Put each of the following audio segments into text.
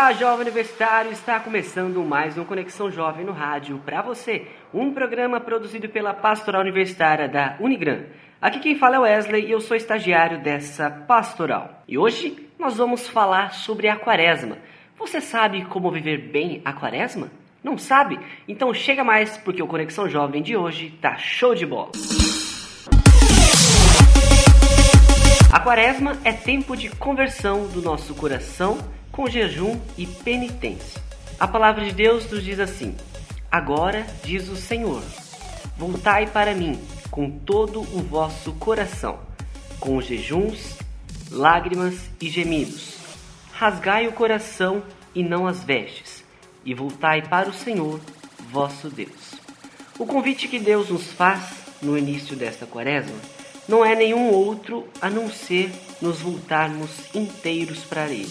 Olá, jovem universitário! Está começando mais um Conexão Jovem no Rádio para você, um programa produzido pela Pastoral Universitária da Unigran. Aqui quem fala é o Wesley e eu sou estagiário dessa pastoral. E hoje nós vamos falar sobre a quaresma. Você sabe como viver bem a quaresma? Não sabe? Então chega mais porque o Conexão Jovem de hoje tá show de bola! A quaresma é tempo de conversão do nosso coração com jejum e penitência. A palavra de Deus nos diz assim: agora diz o Senhor, voltai para mim com todo o vosso coração, com jejuns, lágrimas e gemidos. Rasgai o coração e não as vestes, e voltai para o Senhor, vosso Deus. O convite que Deus nos faz no início desta quaresma não é nenhum outro a não ser nos voltarmos inteiros para Ele.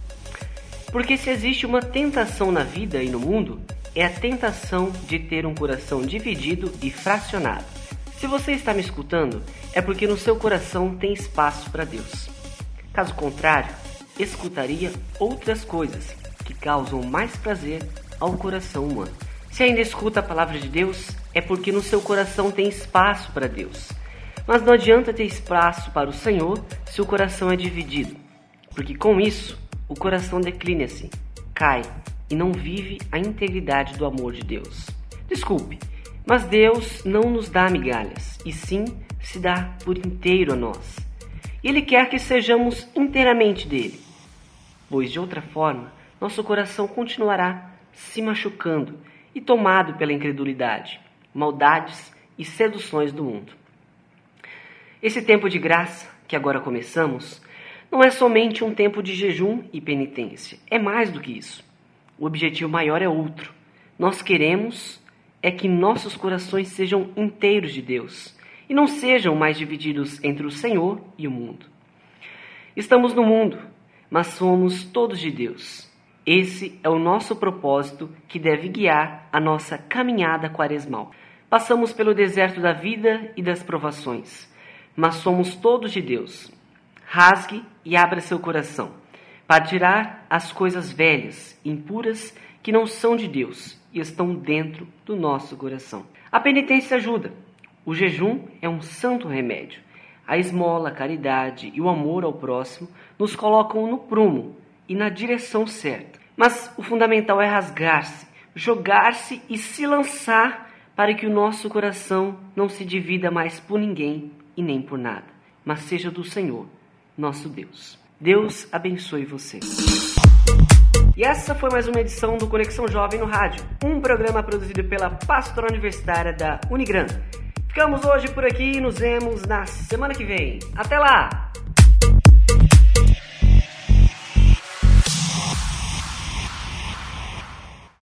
Porque se existe uma tentação na vida e no mundo, é a tentação de ter um coração dividido e fracionado. Se você está me escutando, é porque no seu coração tem espaço para Deus. Caso contrário, escutaria outras coisas que causam mais prazer ao coração humano. Se ainda escuta a palavra de Deus, é porque no seu coração tem espaço para Deus. Mas não adianta ter espaço para o Senhor se o coração é dividido, porque com isso o coração declina-se, cai e não vive a integridade do amor de Deus. Desculpe, mas Deus não nos dá migalhas, e sim se dá por inteiro a nós. Ele quer que sejamos inteiramente dele, pois de outra forma nosso coração continuará se machucando e tomado pela incredulidade, maldades e seduções do mundo. Esse tempo de graça que agora começamos não é somente um tempo de jejum e penitência, é mais do que isso. O objetivo maior é outro. Nós queremos é que nossos corações sejam inteiros de Deus e não sejam mais divididos entre o Senhor e o mundo. Estamos no mundo, mas somos todos de Deus. Esse é o nosso propósito que deve guiar a nossa caminhada quaresmal. Passamos pelo deserto da vida e das provações, mas somos todos de Deus. Rasgue e abra seu coração para tirar as coisas velhas, impuras, que não são de Deus e estão dentro do nosso coração. A penitência ajuda. O jejum é um santo remédio. A esmola, a caridade e o amor ao próximo nos colocam no prumo e na direção certa. Mas o fundamental é rasgar-se, jogar-se e se lançar para que o nosso coração não se divida mais por ninguém e nem por nada, mas seja do Senhor, nosso Deus. Deus abençoe você. E essa foi mais uma edição do Conexão Jovem no Rádio, um programa produzido pela Pastoral Universitária da Unigran. Ficamos hoje por aqui e nos vemos na semana que vem. Até lá!